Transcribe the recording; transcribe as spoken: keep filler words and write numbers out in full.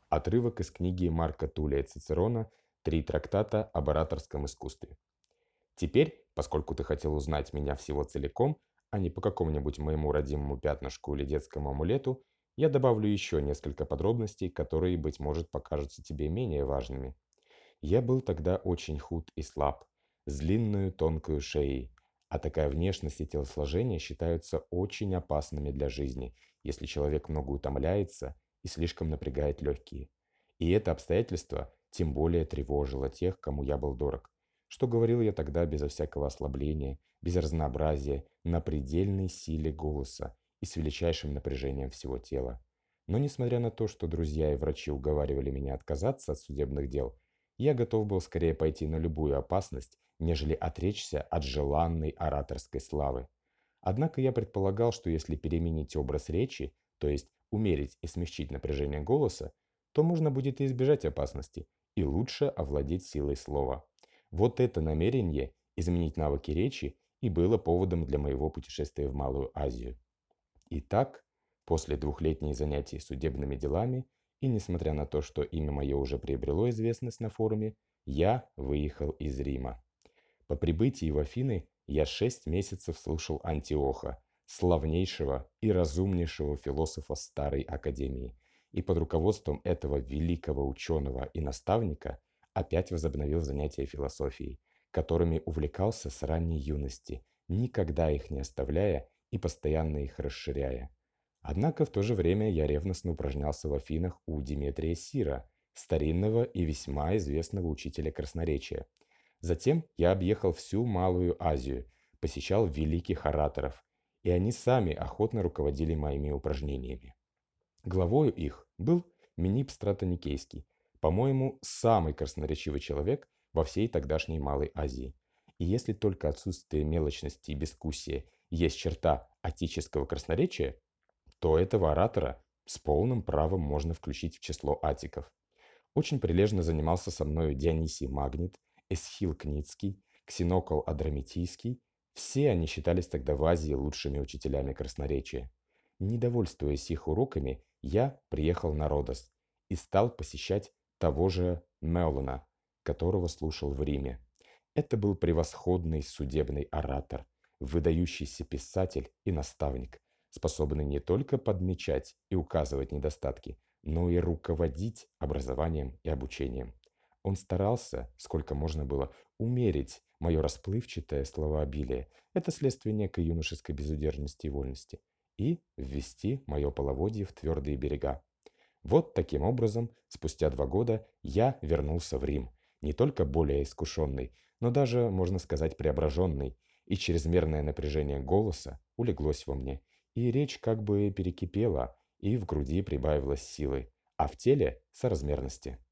Отрывок из книги Марка Тулия Цицерона «Три трактата об ораторском искусстве». Теперь, поскольку ты хотел узнать меня всего целиком, а не по какому-нибудь моему родимому пятнышку или детскому амулету, я добавлю еще несколько подробностей, которые, быть может, покажутся тебе менее важными. Я был тогда очень худ и слаб, с длинную тонкую шеей, а такая внешность и телосложение считаются очень опасными для жизни, если человек много утомляется и слишком напрягает легкие. И это обстоятельство тем более тревожило тех, кому я был дорог. Что говорил я тогда безо всякого ослабления, без разнообразия, на предельной силе голоса и с величайшим напряжением всего тела. Но несмотря на то, что друзья и врачи уговаривали меня отказаться от судебных дел, я готов был скорее пойти на любую опасность, нежели отречься от желанной ораторской славы. Однако я предполагал, что если переменить образ речи, то есть умерить и смягчить напряжение голоса, то можно будет и избежать опасности, и лучше овладеть силой слова. Вот это намерение изменить навыки речи и было поводом для моего путешествия в Малую Азию. Итак, после двухлетних занятий судебными делами и несмотря на то, что имя мое уже приобрело известность на форуме, я выехал из Рима. По прибытии в Афины я шесть месяцев слушал Антиоха, славнейшего и разумнейшего философа Старой Академии, и под руководством этого великого ученого и наставника опять возобновил занятия философией, которыми увлекался с ранней юности, никогда их не оставляя и постоянно их расширяя. Однако в то же время я ревностно упражнялся в Афинах у Диметрия Сира, старинного и весьма известного учителя красноречия. Затем я объехал всю Малую Азию, посещал великих ораторов, и они сами охотно руководили моими упражнениями. Главою их был Менип Стратоникейский, по-моему, самый красноречивый человек во всей тогдашней Малой Азии. И если только отсутствие мелочности и бескусия есть черта отеческого красноречия, то этого оратора с полным правом можно включить в число атиков. Очень прилежно занимался со мною Дионисий Магнит, Эсхил Кницкий, Ксенокол Адрамитийский. Все они считались тогда в Азии лучшими учителями красноречия. Недовольствуясь их уроками, я приехал на Родос и стал посещать того же Мелона, которого слушал в Риме. Это был превосходный судебный оратор, выдающийся писатель и наставник, способный не только подмечать и указывать недостатки, но и руководить образованием и обучением. Он старался, сколько можно было, умерить мое расплывчатое словообилие, это следствие некой юношеской безудержности и вольности, и ввести мое половодье в твердые берега. Вот таким образом, спустя два года я вернулся в Рим, не только более искушенный, но даже, можно сказать, преображенный, и чрезмерное напряжение голоса улеглось во мне, и речь как бы перекипела, и в груди прибавилось силы, а в теле — соразмерности.